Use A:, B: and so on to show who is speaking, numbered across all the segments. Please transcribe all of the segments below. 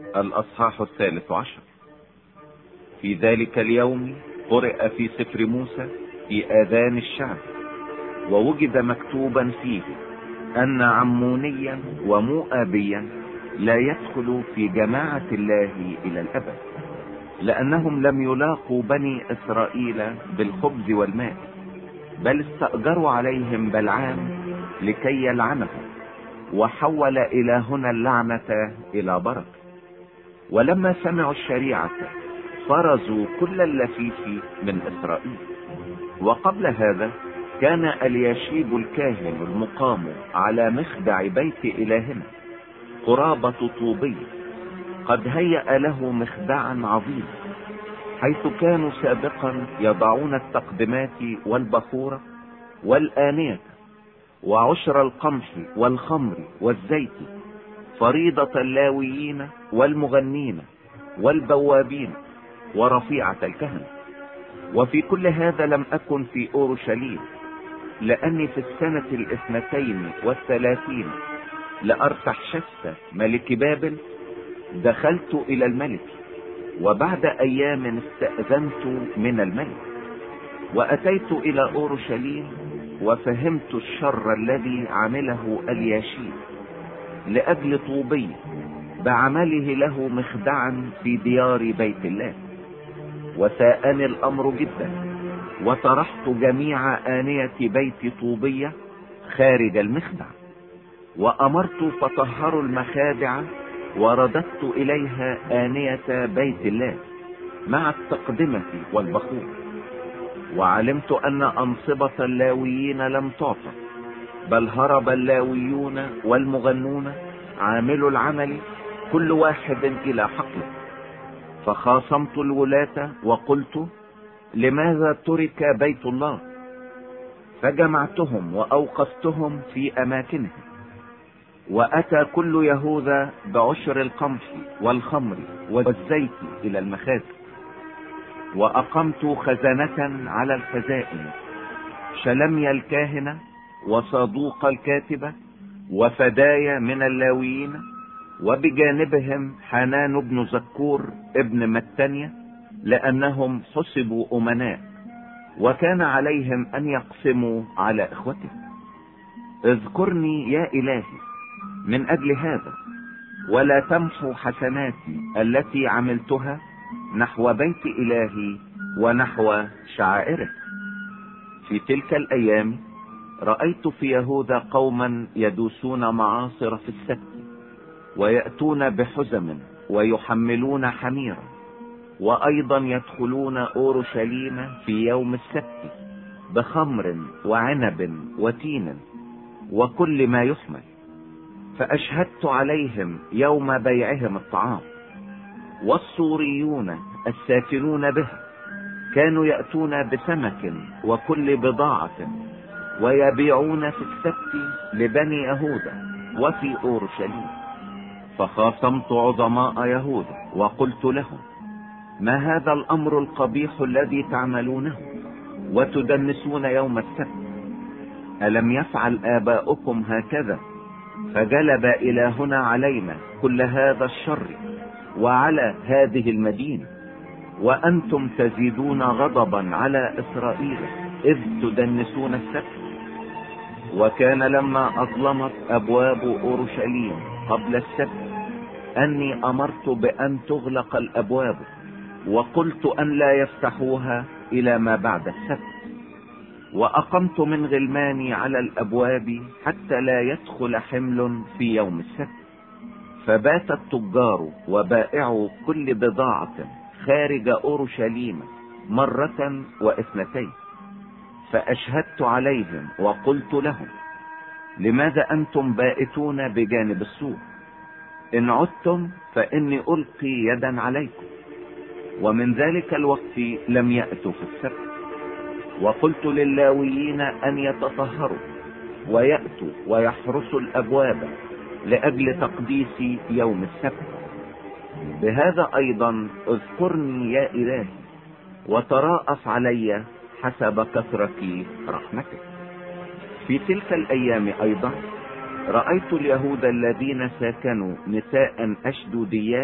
A: الأصحاح 13. في ذلك اليوم قرئ في سفر موسى في آذان الشعب، ووجد مكتوبا فيه أن عمونيا ومؤابيا لا يدخل في جماعة الله إلى الأبد، لأنهم لم يلاقوا بني إسرائيل بالخبز والماء، بل استأجروا عليهم بلعام لكي يلعنهم، وحول إلهنا اللعنة إلى بركة. ولما سمعوا الشريعة فرزوا كل اللفيف من إسرائيل. وقبل هذا كان الياشيب الكاهن المقام على مخدع بيت إلهنا قرابة طوبية قد هيأ له مخدعا عظيما، حيث كانوا سابقا يضعون التقدمات والبخورة والآنية وعشر القمح والخمر والزيت، فريضة اللاويين والمغنين والبوابين ورفيعة الكهنة. وفي كل هذا لم أكن في أورشليم، لأني في السنة 32 لأرتحشست ملك بابل دخلت إلى الملك، وبعد أيام استأذنت من الملك، وأتيت إلى أورشليم، وفهمت الشر الذي عمله الياشيب لأجل طوبي بعمله له مخدعا في ديار بيت الله. وساءني الأمر جدا، وطرحت جميع آنية بيت طوبية خارج المخدع، وأمرت فطهروا المخادع، ورددت إليها آنية بيت الله مع التقدمة والبخور. وعلمت أن أنصبة اللاويين لم تعطى، بل هرب اللاويون والمغنون عاملوا العمل كل واحد إلى حقله. فخاصمت الولاة وقلت: لماذا ترك بيت الله؟ فجمعتهم وأوقفتهم في أماكنهم. وأتى كل يهوذا بعشر القمح والخمر والزيت إلى المخازن، وأقمت خزنة على الخزائن، شلميا الكاهنة وصادوق الكاتبة وفدايا من اللاويين، وبجانبهم حنان بن زكور ابن متانيا، لأنهم حسبوا أمناء، وكان عليهم أن يقسموا على إخوتهم. اذكرني يا إلهي من أجل هذا، ولا تمحو حسناتي التي عملتها نحو بيت إلهي ونحو شعائره. في تلك الأيام رأيت في يهوذا قوما يدوسون معاصر في السبت، ويأتون بحزم ويحملون حميرا، وأيضا يدخلون أورشليم في يوم السبت بخمر وعنب وتين وكل ما يحمل. فأشهدت عليهم يوم بيعهم الطعام. والسوريون الساكنون بها كانوا يأتون بسمك وكل بضاعة، ويبيعون في السبت لبني يهوذا وفي أورشليم. فخاصمت عظماء يهوذا وقلت لهم: ما هذا الأمر القبيح الذي تعملونه وتدنسون يوم السبت؟ ألم يفعل آباؤكم هكذا فجلب إلهنا علينا كل هذا الشر وعلى هذه المدينة، وأنتم تزيدون غضبا على إسرائيل إذ تدنسون السبت؟ وكان لما أظلمت أبواب أورشليم قبل السبت أني أمرت بأن تغلق الأبواب، وقلت أن لا يفتحوها إلى ما بعد السبت. وأقمت من غلماني على الأبواب حتى لا يدخل حمل في يوم السبت. فبات التجار وبائعوا كل بضاعة خارج أورشليم مرة واثنتين. فأشهدت عليهم وقلت لهم: لماذا أنتم بائتون بجانب السور؟ إن عدتم فإني ألقي يدا عليكم. ومن ذلك الوقت لم يأتوا في السبت. وقلت للاويين أن يتطهروا ويأتوا ويحرسوا الأبواب لأجل تقديس يوم السبت. بهذا أيضا اذكرني يا إلهي، وتراءف علي حسب كثرة رحمتك. في تلك الأيام أيضا رأيت اليهود الذين ساكنوا نساء أشدوديات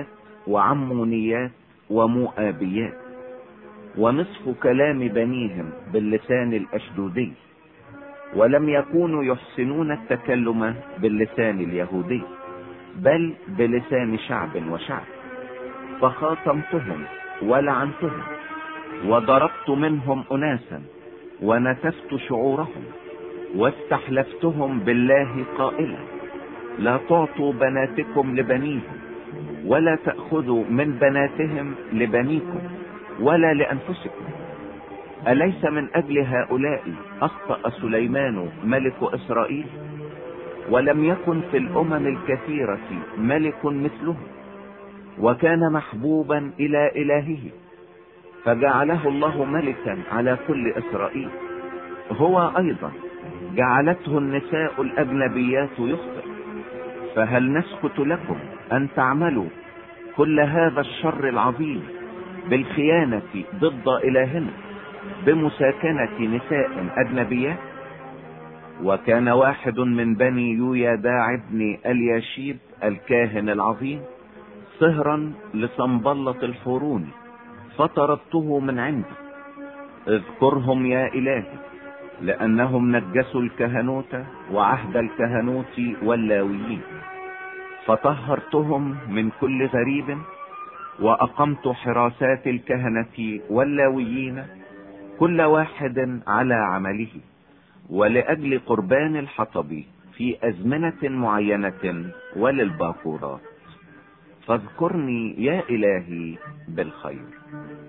A: وعمونيات ومؤابيات، ونصف كلام بنيهم باللسان الأشدودي، ولم يكونوا يحسنون التكلم باللسان اليهودي، بل بلسان شعب وشعب. فخاصمتهم ولعنتهم، وضربت منهم أناسا، ونتفت شعورهم، واستحلفتهم بالله قائلا: لا تعطوا بناتكم لبنيهم، ولا تأخذوا من بناتهم لبنيكم ولا لأنفسكم. أليس من أجل هؤلاء أخطأ سليمان ملك إسرائيل؟ ولم يكن في الأمم الكثيرة ملك مثله، وكان محبوبا إلى إلهه، فجعله الله ملكا على كل إسرائيل. هو أيضا جعلته النساء الأجنبيات يخطئ. فهل نسكت لكم أن تعملوا كل هذا الشر العظيم بالخيانة ضد إلهنا بمساكنة نساء أجنبيات؟ وكان واحد من بني يويداع ابن الياشيب الكاهن العظيم صهرا لصنبلة الحوروني، فطردته من عنده. اذكرهم يا إلهي، لأنهم نجسوا الكهنوت وعهد الكهنوت واللاويين. فطهرتهم من كل غريب، وأقمت حراسات الكهنة واللاويين كل واحد على عمله، ولأجل قربان الحطب في أزمنة معينة وللباكورات. فاذكرني يا إلهي بالخير.